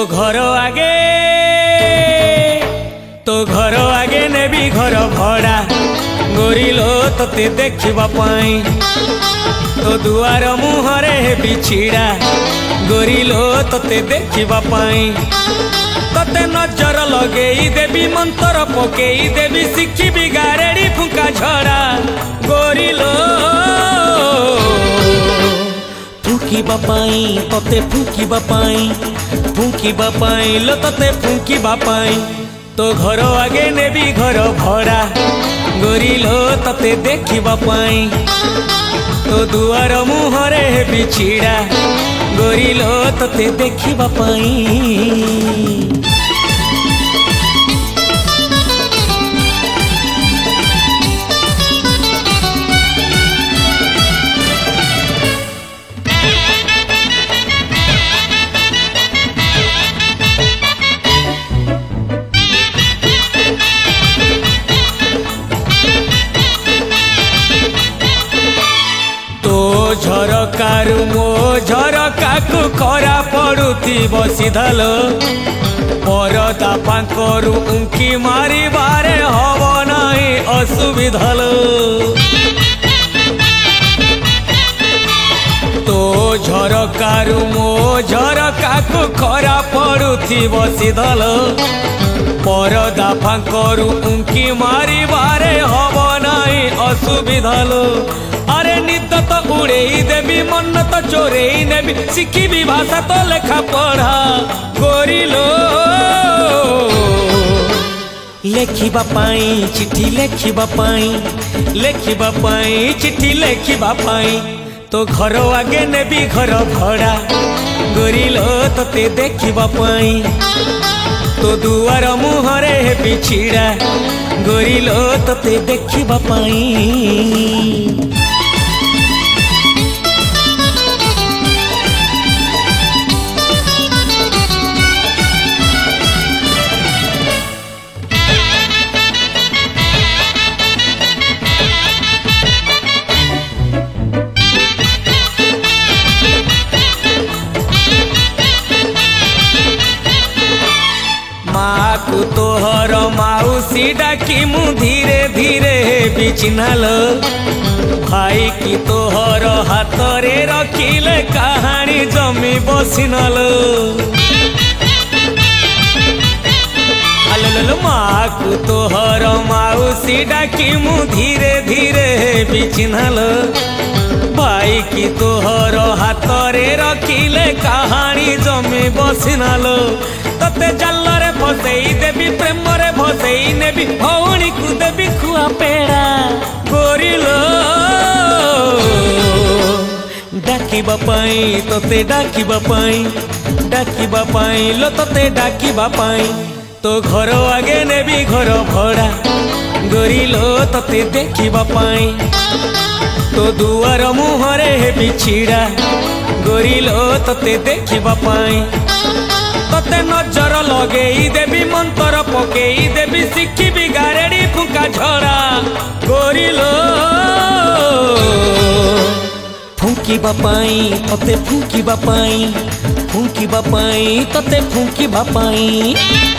घर आगे नेबी घर भड़ा गोरिलो तोते देखिबा पाई तो दुआर मुहरे हेबी छिड़ा गोरिलो तोते देखिबा पाई तोते नजर लगेई देवी मंत्र पकेई देवी शिखिबी गारेड़ी फुंका झड़ा गोरिलो फुंकिबा पाई तोते फुंकिबा पाई लो तोते फुंकिबा पाई तो घर आगे नेबी घर भड़ा गोरिलो तोते देखिबा पाई तो दुआर मुहरे हेबी छिड़ा गोरिलो तोते देखिबा पाई। झरकारु मो झरका को खरा पड़ुती बसीधलो परदा पांकरु उंकी मारी बारे हब नहीं असुविधलो तो झरकारु मो झरका को खरा पड़ुती बसीधलो परदा पांकरु उंकी मारी बारे हब नहीं असुविधलो अरे नित तो उड़ेई देवी मन तो चोरेई नेबी शिखिबी भाषा तो लेखा पढ़ा गोरिलो लेखिबा पाई चिट्ठी लेखिबा पाई चिट्ठी लेखिबा पाई तो घर आगे नेबी घर भड़ा गोरिलो तोते देखिबा पाई तो दुआर मुहरे हेबी छिड़ा गोरिलो तोते देखिबा पाई। माकु तोहर माउसी डाकी मु धीरे धीरे बिचिन्हाल भाई की तोहर हाथ रे रखिले कहानी जमी बसिनल माकु तोहर माउसी डाकी मु धीरे धीरे बिचिन्हाल भाई की तोहर हाथ रे रखिले कहानी जमी बसिनल तते जालरे फसेई देवी प्रेम रे फसेई नेबी भौणी को देवी खुआ पेड़ा गोरिलो डाकिबा पाई तोते डाकिबा पाई लो तोते डाकिबा पाई तो घर आगे नेबी घर भड़ा गोरिलो तोते देखिबा पाई तो दुआर मुहरे हेबी छिड़ा गोरिलो तोते देखिबा पाई तोते नजर लगेई देवी मंत्र पकेई देवी शिखिबी गारेड़ी फुंका झड़ा गोरिलो फुंकिबा पाई तोते फुंकिबा पाई तोते फुंकिबा पाई।